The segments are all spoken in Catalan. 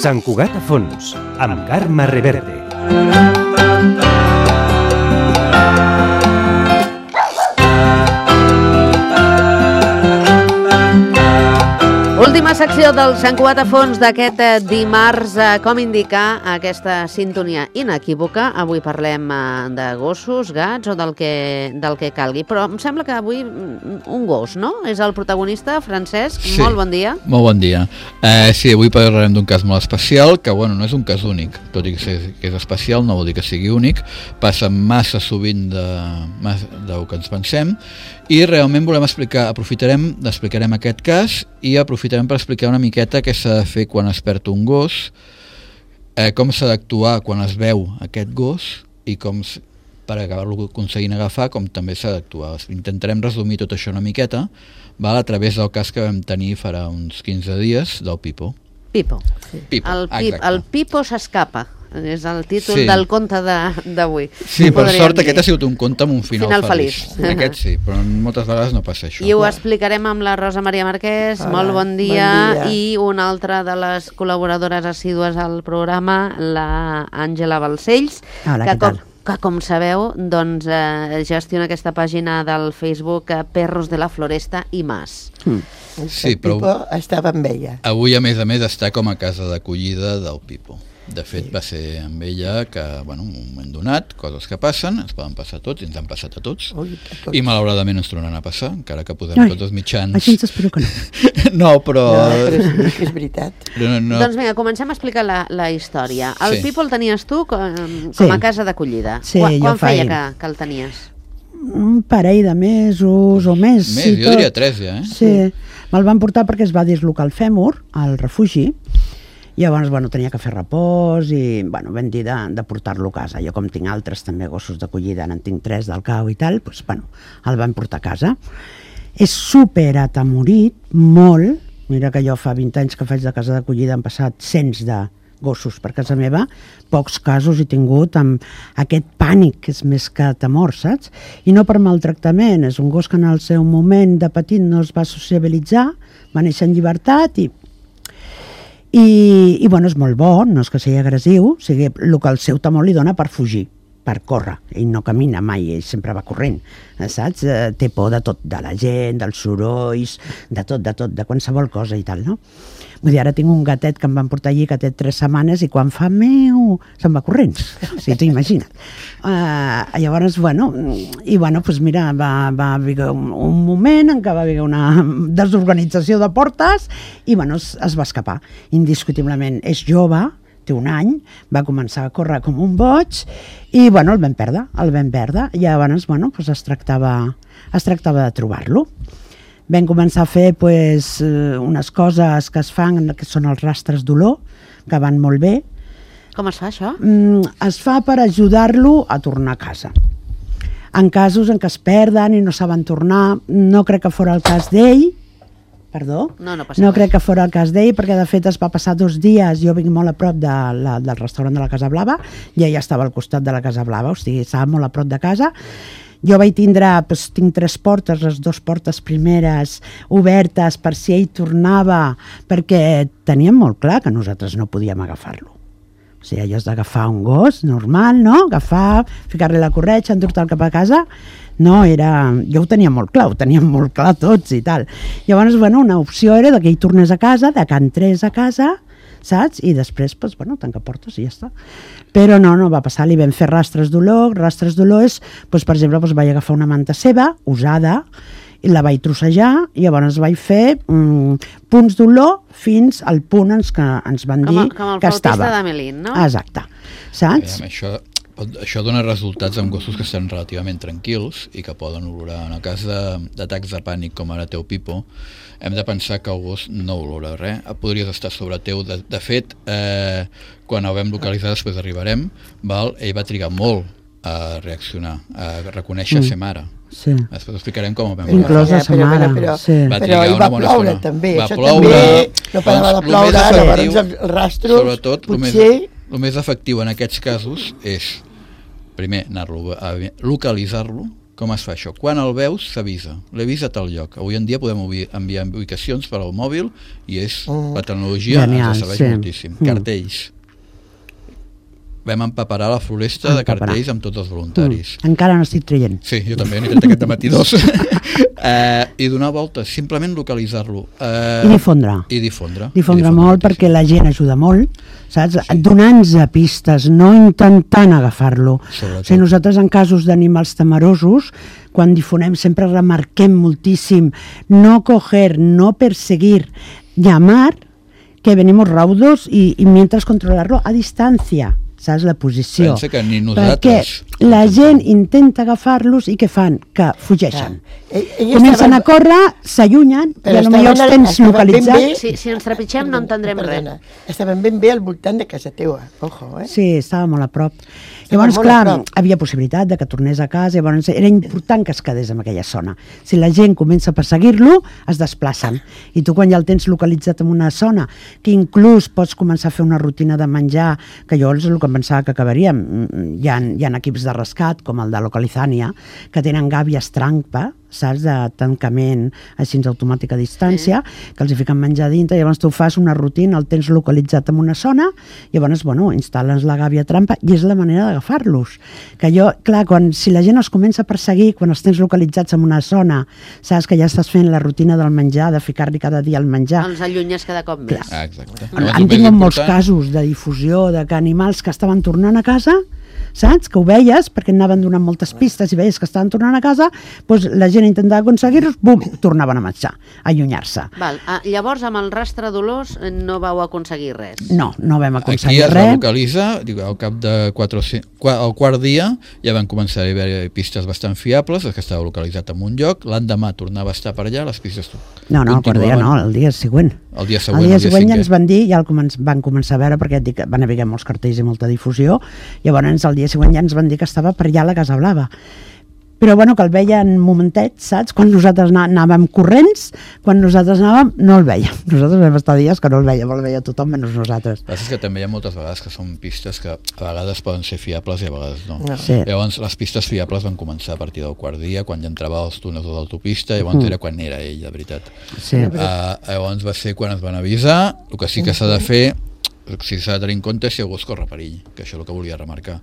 Sant Cugat a fons, amb Carme Reverte. Última secció del Sant Cugat a fons d'aquest dimarts, com indicar aquesta sintonia inequívoca. Avui parlem de gossos, gats o del que calgui, però em sembla que avui un gos, no? És el protagonista, Francesc, sí. Molt bon dia. Molt bon dia. Sí, avui parlarem d'un cas molt especial, que bueno, no és un cas únic, tot i que és especial no vol dir que sigui únic, passa massa sovint del que ens pensem, i realment volem explicarem aquest cas i aprofitarem per explicar una miqueta què s'ha de fer quan es perd un gos, com s'ha d'actuar quan es veu aquest gos i com per acabar-lo aconseguint agafar, com també s'ha d'actuar. Intentarem resumir tot això una miqueta a través del cas que vam tenir farà uns 15 dies del Pipo. Pipo. Sí. El Pipo s'escapa. És el títol del conte d'avui. Sí, per sort aquest ha sigut un conte amb un final feliç. Aquest sí, però moltes vegades no passa això. I ho explicarem amb la Rosa Maria Marquès. Hola, molt bon dia. I una altra de les col·laboradores assídues al programa, la Àngela Balcells. Hola, què tal? Que com sabeu, doncs, gestiona aquesta pàgina del Facebook Perros de la Floresta i Mas. Sí, però Pipo estava amb ella. Avui, a més, està com a casa d'acollida del Pipo. De fet, va ser amb ella que, bueno, un moment donat, coses que passen, ens poden passar a tots, i ens han passat a tots, i malauradament ens tornaran a passar, encara que posem tots els mitjans. Així ens espero que no. No, però sí que és veritat. No. Doncs vinga, comencem a explicar la història. El Pipo el tenies tu com a casa d'acollida. Sí, quan feia que el tenies? Un parell de mesos o més. Jo diria 3 ja, Sí, me'l van portar perquè es va dislocar el fèmur al refugi. I llavors, tenia que fer repòs i, vam dir de portar-lo a casa. Jo, com tinc altres també gossos d'acollida, en tinc 3 del cau i tal, el van portar a casa. És super atemorit, molt. Mira que jo fa 20 anys que faig de casa d'acollida, han passat cents de gossos per casa meva, pocs casos he tingut amb aquest pànic, que és més que temor, saps? I no per maltractament, és un gos que en el seu moment de petit no es va sociabilitzar, va néixer en llibertat i és molt bo, no és que sigui agressiu, o sigui, el que el seu temor li dona per fugir, per córrer. Ell no camina mai, ell sempre va corrent, saps? Té por de tot, de la gent, dels sorolls, de tot, de qualsevol cosa i tal, no? Vull dir, ara tinc un gatet que em van portar allí que té 3 setmanes i quan fa meu se'n va corrent, o sigui, t'ho imagina't. Llavors, mira, va haver un moment en què va haver una desorganització de portes i es va escapar. Indiscutiblement és jove, té 1 any, va començar a córrer com un boig i el vam perdre. I llavors es tractava de trobar-lo. Vam començar a fer unes coses que es fan, que són els rastres d'olor, que van molt bé. Com es fa això? Es fa per ajudar-lo a tornar a casa. En casos en què es perden i no saben tornar, no crec que fos el cas d'ell, no crec que fos el cas d'ell, perquè de fet es va passar 2 dies, jo vinc molt a prop del restaurant de la Casa Blava, i ella estava al costat de la Casa Blava, o sigui, estava molt a prop de casa. Jo vaig tinc 3 portes, les 2 portes primeres obertes per si ell tornava, perquè teníem molt clar que nosaltres no podíem agafar-lo. O sigui, allò és d'agafar un gos normal, no? Agafar, ficar-li la corretja, endur-te'l cap a casa. No, jo ho tenia molt clar, tots i tal. Llavors, una opció era que ell tornés a casa, que entrés a casa, saps? I després, tancar portes i ja està. Però no va passar, li vam fer rastres d'olor. Rastres d'olor és, per exemple, vaig agafar una manta seva, usada, i la vaig trossejar, i llavors vaig fer punts d'olor fins al punt que ens van dir que estava. Com el flautista d'Amelín, no? Exacte, saps? Això dona resultats amb gossos que estan relativament tranquils i que poden olorar. En el cas d'atacs de pànic, com ara té el Pipo, hem de pensar que el gos no olora res. Podries estar sobre teu. De fet, quan el vam localitzar, després arribarem, ell va trigar molt a reaccionar, a reconèixer ser mare. Sí. Després explicarem com ho vam inclosa sa mare. Però ell va ploure també, això també no parava de ploure, llavors els rastros, sobretot, potser... El més efectiu en aquests casos és, primer, anar-lo a localitzar-lo Com es fa això? Quan el veus, s'avisa. L'he vist a tal lloc. Avui en dia podem enviar ubicacions per al mòbil i la tecnologia ens serveix moltíssim. Cartells. Vam empaparar la floresta de cartells amb tots els voluntaris. Encara no estic traient. Sí, jo també, n'he tret aquest dematí 2. I donar voltes, simplement localitzar-lo. I difondre. Difondre molt, perquè la gent ajuda molt, saps? Sí. Donant-nos pistes, no intentant agafar-lo. O sigui, nosaltres en casos d'animals temerosos, quan difonem sempre remarquem moltíssim no coger, no perseguir, llamar, que venimos raudos y mientras controlarlo a distancia. Saps la posició? Pensa que ni nosaltres... Perquè la gent intenta agafar-los i què fan? Que fugeixen. Comencen a córrer, s'allunyen i potser els tens localitzats. Si ens trepitgem no entendrem res. Estaven ben bé al voltant de casa teua, ojo, eh? Sí, estava molt a prop. Llavors, clar, havia possibilitat de que tornés a casa, llavors era important que es quedés en aquella zona. Si la gent comença a perseguir-lo, es desplacen. I tu quan ja el tens localitzat en una zona, que inclús pots començar a fer una rutina de menjar, que jo és el que pensava que acabaríem. Hi ha equips de rescat, com el de Localizània, que tenen gàbies trampa, saps, de tancament així automàtic a distància, que els hi fiquen menjar dintre, llavors tu fas una rutina, el tens localitzat en una zona, llavors, instal·les la gàbia trampa i és la manera d'agafar-los. Que jo, clar, si la gent els comença a perseguir, quan els tens localitzats en una zona, saps que ja estàs fent la rutina del menjar, de ficar-li cada dia el menjar. Els allunyes cada cop més. Exacte. Han tingut molts casos de difusió, de que animals que estaven tornant a casa, saps? Que ho veies, perquè anaven donant moltes pistes i veies que estaven tornant a casa, doncs la gent intentava aconseguir-los, bum, tornaven a marxar, a allunyar-se. Llavors, amb el rastre d'olors no vau aconseguir res? No vam aconseguir res. Aquí es va localitzar, al cap de al quart dia ja van començar a haver pistes bastant fiables, que estava localitzat en un lloc, l'endemà tornava a estar per allà, les pistes No, el quart dia no, el dia següent. El dia següent ja ens van dir, ja van començar a veure, perquè van haver molts cartells i molta difusió, llavors el dia següent ja ens van dir que estava per allà a la Casa Blava. Però que el veien momentet, saps? Quan nosaltres anàvem corrents, quan nosaltres anàvem, no el veiem. Nosaltres vam estar dies que no el veia tothom menys nosaltres. El que és que també hi ha moltes vegades que són pistes que a vegades poden ser fiables i a vegades no. Sí. Llavors les pistes fiables van començar a partir del quart dia, quan ja entrava als túnels de l'autopista, llavors era quan era ell, de veritat. Sí. Llavors va ser quan es van avisar. El que sí que s'ha de fer, si s'ha de tenir en compte, si algú es corre perill, que això és el que volia remarcar.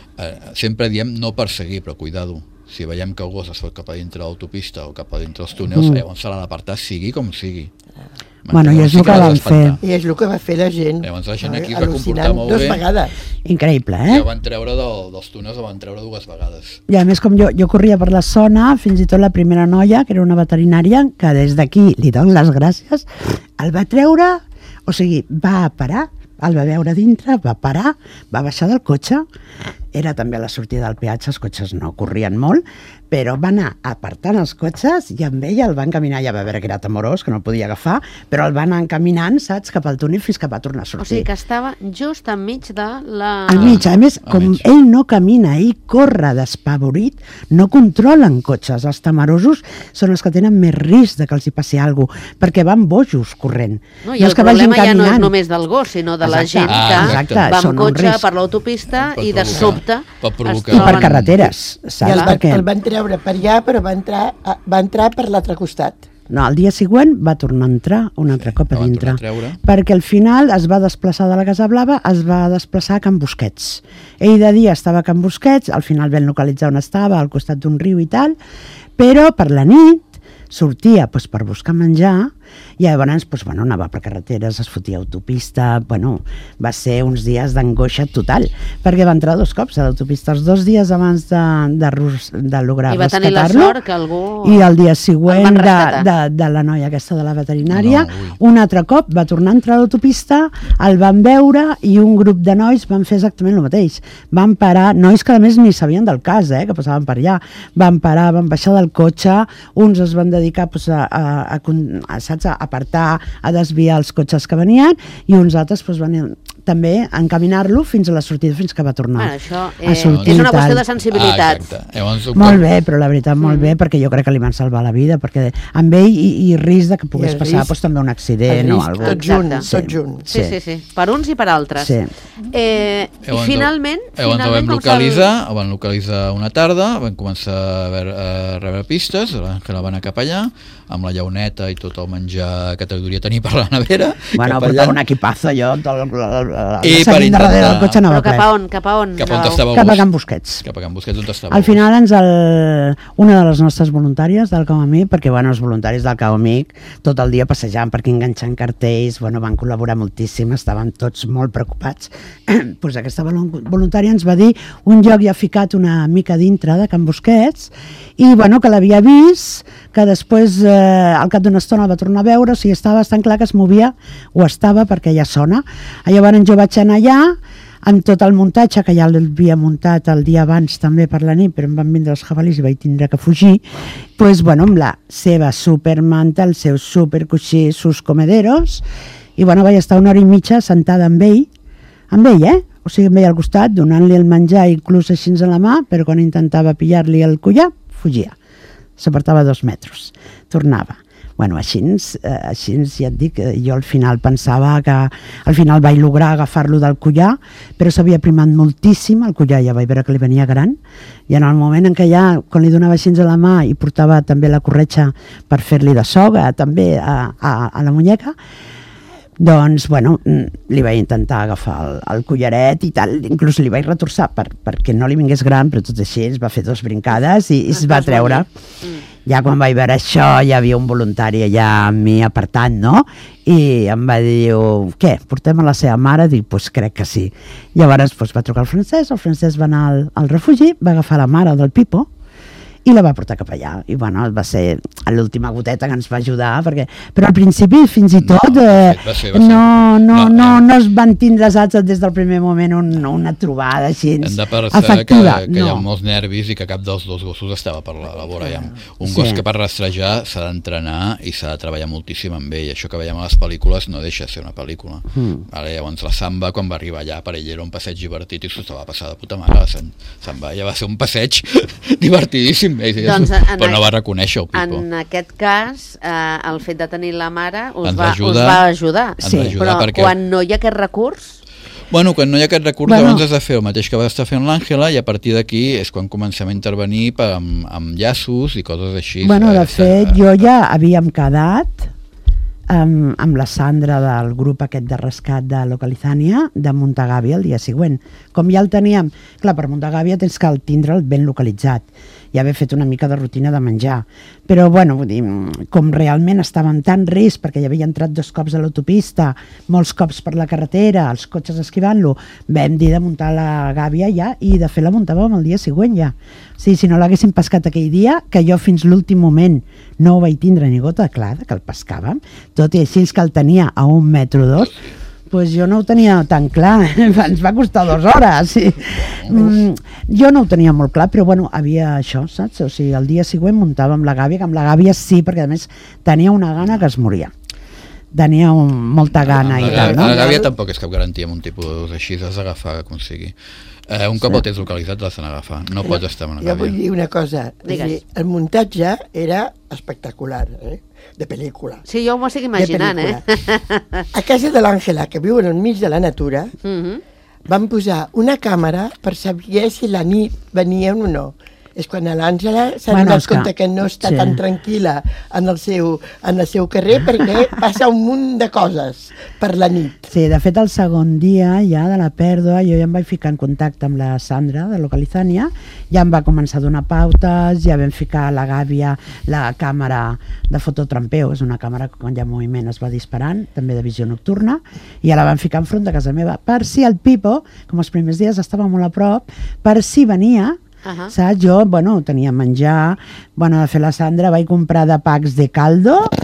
Sempre diem no perseguir, però cuidado. Si veiem que el gos es fa cap a dintre l'autopista o cap a dintre els túnels, llavors se l'ha d'apartar, sigui com sigui. I és el que van fer. I és el que va fer la gent. Llavors la gent aquí va comportar molt bé. 2 vegades. Increïble, I el van treure dels túnels, el van treure 2 vegades. I a més, com jo corria per la zona, fins i tot la primera noia, que era una veterinària, que des d'aquí li dono les gràcies, el va treure, o sigui, va parar, el va veure dintre, va parar, va baixar del cotxe, era també a la sortida del peatge, els cotxes no corrien molt, però va anar apartant els cotxes i amb ella el va encaminar, ja va veure que era temorós, que no el podia agafar, però el va anar encaminant, saps, cap al túnel fins que va tornar a sortir. O sigui que estava just enmig de la... Enmig, a més, com ell no camina, ell corre despavorit, no controlen cotxes. Els temerosos són els que tenen més risc de que els hi passi alguna cosa, perquè van bojos corrent. No, i el problema ja no és només del gos, sinó de la gent que va amb cotxe per l'autopista i de sobte i per carreteres, saps? El van treure per allà, però va entrar per l'altre costat. No, el dia següent va tornar a entrar un altre cop a dintre, perquè al final es va desplaçar de la Casa Blava, es va desplaçar a Can Busquets. Ell de dia estava a Can Busquets, al final vam localitzar on estava, al costat d'un riu i tal, però per la nit sortia per buscar menjar i llavors anava per carreteres, es fotia autopista, va ser uns dies d'angoixa total, perquè va entrar 2 cops a l'autopista, els 2 dies abans de lograr rescatar-lo. I va tenir la sort que algú... I el dia següent de la noia aquesta de la veterinària, un altre cop va tornar a entrar a l'autopista, el van veure i un grup de nois van fer exactament el mateix. Van parar, nois que a més ni sabien del cas, que passaven per allà, van parar, van baixar del cotxe, uns es van dedicar a apartar, a desviar els cotxes que venien i uns altres van també encaminar-lo fins a la sortida, fins que va tornar això a sortir. és una qüestió de sensibilitat. Molt bé, però la veritat molt bé, perquè jo crec que li van salvar la vida, perquè amb ell i risc de que pogués passar també un accident o alguna cosa. Tot junt. Sí. Per uns i per altres. I finalment... Llavors ho van localitzar una tarda, van començar a rebre pistes, que la van anar cap allà, amb la llauneta i tot el menjar que devia tenir per la nevera. Bueno, portava un equipazo, jo, i per intentar... del cotxe anava ple. Cap a on? Cap a Can Busquets. Cap a Can Busquets, on estava. Al final, una de les nostres voluntàries del Cau Amic, perquè els voluntaris del Cau Amic tot el dia passejant per aquí enganxant cartells, van col·laborar moltíssim, estaven tots molt preocupats. Pues aquesta voluntària ens va dir un lloc ja ficat una mica dintre de Can Busquets i que l'havia vist, que després al cap d'una estona el va tornar a veure, o sigui, estava bastant clar que es movia, o estava, perquè ja sona. Llavors jo vaig anar allà amb tot el muntatge, que ja l'havia muntat el dia abans també per la nit, però em van vindre els jabalís i vaig tindre que fugir, amb la seva supermanta, el seu supercoixí, sus comederos, i vaig estar 1 hora i mitja sentada amb ell, o sigui, amb ell al costat, donant-li el menjar inclús així a la mà, però quan intentava pillar-li el collar, fugia. S'apartava 2 metres. Tornava. Així ja et dic, jo al final pensava que al final vaig lograr agafar-lo del collar, però s'havia primat moltíssim, el collar ja vaig veure que li venia gran, i en el moment en què ja, quan li donava així a la mà i portava també la corretxa per fer-li de soga, també a la muñeca, li vaig intentar agafar el collaret i tal, inclús li vaig retorçar perquè no li vingués gran, però tot així es va fer 2 brincades i es va treure. Ja quan vaig veure això hi havia un voluntari allà amb mi apartant, no? I em va dir, què, portem a la seva mare? Dic, doncs crec que sí. Llavors va trucar el Francesc va anar al refugi, va agafar la mare del Pipo i la va portar cap allà. I va ser l'última goteta que ens va ajudar, però al principi fins i tot no es van tindre, saps, des del primer moment una trobada així efectiva. Que hi ha molts nervis i que cap dels 2 gossos estava per la vora. Un gos que per rastrejar s'ha d'entrenar i s'ha de treballar moltíssim amb ell. Això que veiem a les pel·lícules no deixa de ser una pel·lícula. Llavors la Samba, quan va arribar allà, per ell era un passeig divertit i s'ho estava passant de puta mare. La Samba ja va ser un passeig divertidíssim, però no va reconèixer el Pipo. En aquest cas, el fet de tenir la mare us va ajudar. Però quan no hi ha aquest recurs... Quan no hi ha aquest recurs, llavors has de fer el mateix que va estar fent l'Àngela, i a partir d'aquí és quan comencem a intervenir amb llaços i coses així. De fet, jo ja havíem quedat amb la Sandra del grup aquest de rescat de Localizània de Montagàbia el dia següent. Com ja el teníem, clar, per Montagàbia tens que tindre'l ben localitzat i haver fet una mica de rutina de menjar, però vull dir, com realment estava en tant risc perquè ja havia entrat 2 cops a l'autopista, molts cops per la carretera, els cotxes esquivant-lo, vam dir de muntar la gàbia ja, i de fer la muntàvem el dia següent ja. Sí, si no l'haguéssim pescat aquell dia, que jo fins l'últim moment no ho vaig tindre ni gota clara que el pescàvem, tot i així que el tenia a 1,2 metres, doncs jo no ho tenia tan clar, ens va costar 2 hores. Sí. Jo no ho tenia molt clar, però havia això, saps? O sigui, el dia següent muntàvem la gàbia, que amb la gàbia sí, perquè a més tenia una gana que es moria. Tenia molta gana i tal, no? La gàbia tampoc és cap garantia amb un tipus així, has d'agafar com sigui. Un cop el tens localitzat l'has d'anar no pots estar amb una gàbia. Jo vull dir una cosa, el muntatge era espectacular, de pel·lícula. Sí, jo m'ho estic imaginant, A casa de l'Àngela, que viu en mig de la natura, van posar una càmera per saber si la nit venien o no. És quan l'Àngela s'ha donat compte que no està tan tranquil·la en el seu carrer perquè passa un munt de coses per la nit. Sí, de fet el segon dia ja de la pèrdua jo ja em vaig ficar en contacte amb la Sandra de Localizània, ja em va començar a donar pautes, ja vam ficar a la gàbia la càmera de fototrampeu, és una càmera que quan hi ha moviment es va disparant, també de visió nocturna, i ja la vam ficar enfront de casa meva, per si el Pipo, com els primers dies estava molt a prop, per si venia. Saps? Jo, tenia menjar, de fer la Sandra, vaig comprar de packs de caldo,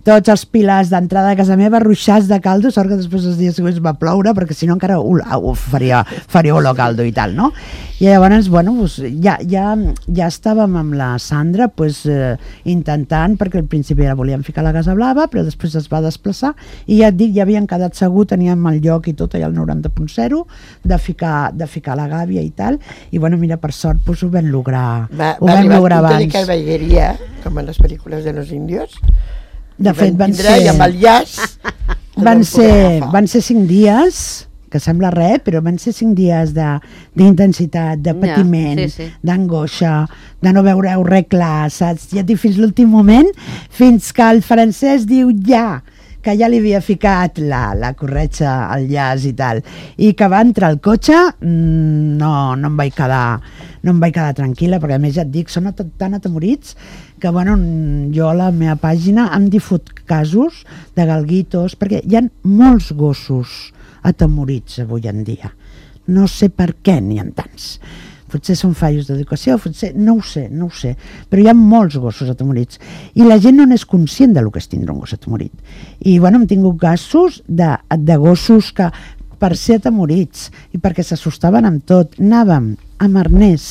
tots els pilars d'entrada de casa meva ruixats de caldo, sort que després els dies següents va ploure, perquè si no encara faria olor caldo i tal, no? I llavors, bueno, pues, ja estàvem amb la Sandra pues, intentant, perquè al principi ja volíem ficar la Casa Blava, però després es va desplaçar, i ja et dic, ja havien quedat segur, teníem el lloc i tot allà al 90.0 de ficar la gàbia i tal, i bueno, mira, per sort pues, ho vam lograr abans. De caballeria, com en les pel·lícules de los indios. De fet, van ser... I amb el llaç... Van ser 5 dies... que sembla res, però van ser 5 dies d'intensitat, de patiment, d'angoixa, de no veure-ho res clar, saps? Ja et dic, fins l'últim moment, fins que el francès diu que ja li havia ficat la corretja al llaç i tal, i que va entrar al cotxe, no em vaig quedar tranquil·la, perquè a més ja et dic, són tan atemorits que bueno, jo a la meva pàgina em difut casos de galguitos, perquè hi ha molts gossos atemorits avui en dia. No sé per què n'hi ha tants. Potser són fallos d'educació, potser, no ho sé, però hi ha molts gossos atemorits i la gent no n'és conscient del que és tindre un gos atemorit. I bueno, hem tingut casos de gossos que per ser atemorits i perquè s'assustaven amb tot, anàvem amb arnès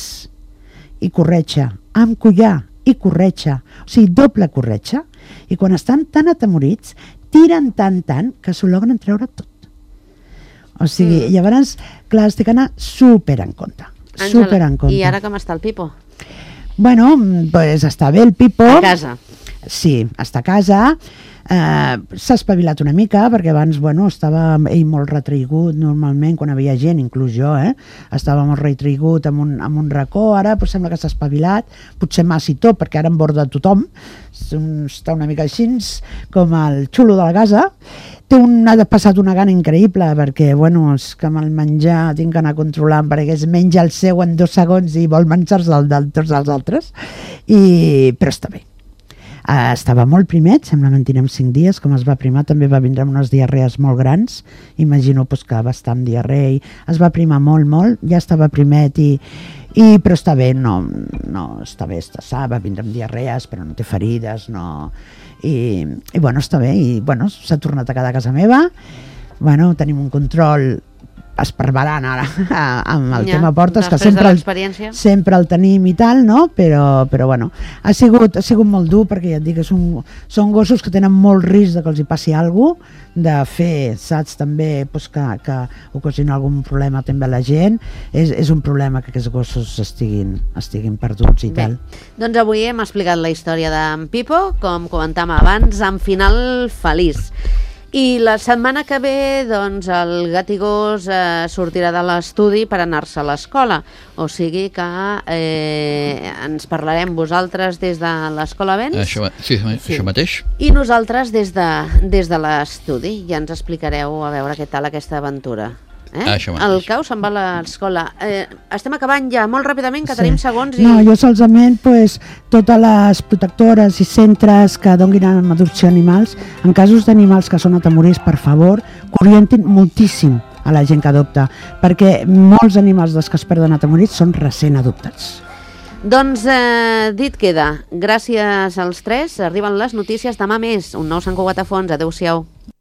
i corretja, amb collar i corretja, o sigui, doble corretja, i quan estan tan atemorits tiren tant que s'ho logren treure tot. O sigui, llavors, clar, estic anant super en compte. I ara com està el Pipo? Bueno, pues està bé el Pipo. A casa? Sí, està a casa. S'ha espavilat una mica, perquè abans, bueno, estava ell molt retraigut, normalment, quan havia gent, inclús jo, estava molt retraigut amb un racó, ara pues, sembla que s'ha espavilat, potser massa i tot, perquè ara emborda tothom, està una mica així, com el xulo de la casa. Ha passat una gana increïble, perquè, bueno, és que amb el menjar tinc que anar controlant, perquè es menja el seu en 2 segons i vol menjar-se el de tots els altres, però està bé. Estava molt primet, sembla que en tindrem 5 dies, com es va primar, també va vindre amb unes diarrees molt grans, imagino pues, que va estar amb diarrea, es va primar molt, ja estava primet, però està bé, no està bé, està sa, va vindre amb diarrees, però no té ferides, no... I bueno, està bé, i bueno, s'ha tornat a quedar a casa meva, bueno, tenim un control esparverant ara amb el tema portes, que sempre el tenim i tal, no? Però bueno, ha sigut molt dur, perquè ja et dic que són gossos que tenen molt risc de que els hi passi alguna cosa, de fer, saps, també pues, que ocasiona algun problema també a la gent. És un problema que aquests gossos estiguin perduts i tal. Doncs avui hem explicat la història d'en Pipo, com comentàvem abans, amb final feliç. I la setmana que ve, doncs, el gat i gos sortirà de l'estudi per anar-se a l'escola. O sigui que ens parlarem vosaltres des de l'escola Vents. Això mateix. I nosaltres des de l'estudi. Ja ens explicareu a veure què tal aquesta aventura. El Cau se'n va a l'escola. Estem acabant ja molt ràpidament, que tenim segons. No, jo solament totes les protectores i centres que donin en adopció animals, en casos d'animals que són atemorits, per favor, que orientin moltíssim a la gent que adopta, perquè molts animals dels que es perden atemorits són recent adoptats. Doncs dit queda. Gràcies als 3. Arriben les notícies. Demà més. Un nou Sant Cugat a Fons. Adéu-siau.